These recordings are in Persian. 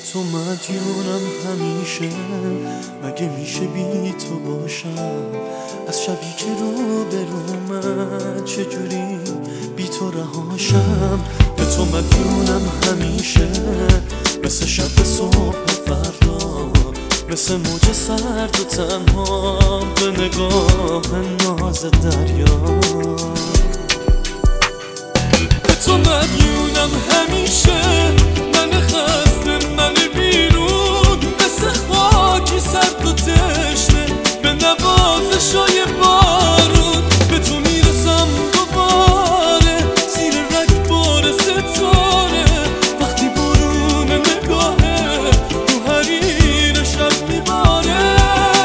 تو مدیونم همیشه، مگه میشه بی تو باشم؟ از شبی که رو من چجوری بی تو رهاشم؟ به تو مدیونم همیشه، مثل شب صبح فردا، مثل موج سرد و تنها به نگاه ناز دریا. به تو مدیونم همیشه، من خسته من بیرون، مثل خاکی سرد و تشنه به نوازشای بارون. به تو میرسم دوباره زیر رگبار ستاره، وقتی برون نگاهه تو حریر شب میباره.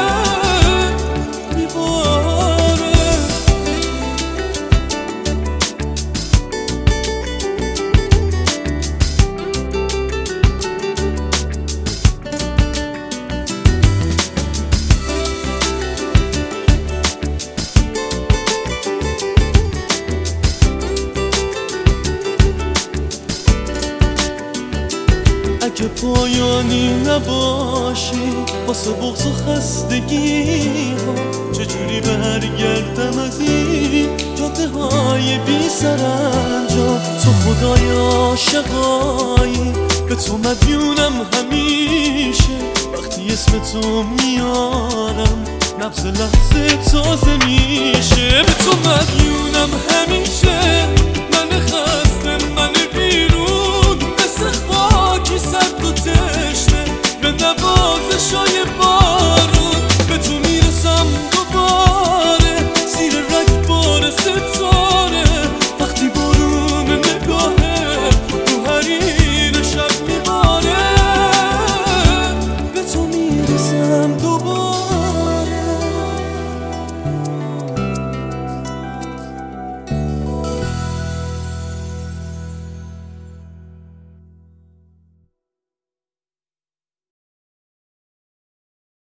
اگه پایانی نباشی واسه بغض و خستگی ها، چجوری برگردم از این جاده های بی سرانجام؟ تو خدای عاشقایی، به تو مدیونم همیشه، وقتی اسم تو میارم نبض لحظه تازه میشه. به تو مدیونم همیشه، من خسته من بیرون، مثل خاکی سرد و تشنه به نوازشای بارون. به تو میرسم دوباره زیر رگبار ستاره، وقتی برون نگاهه تو حریر شب میباره. به تو میرسم دوباره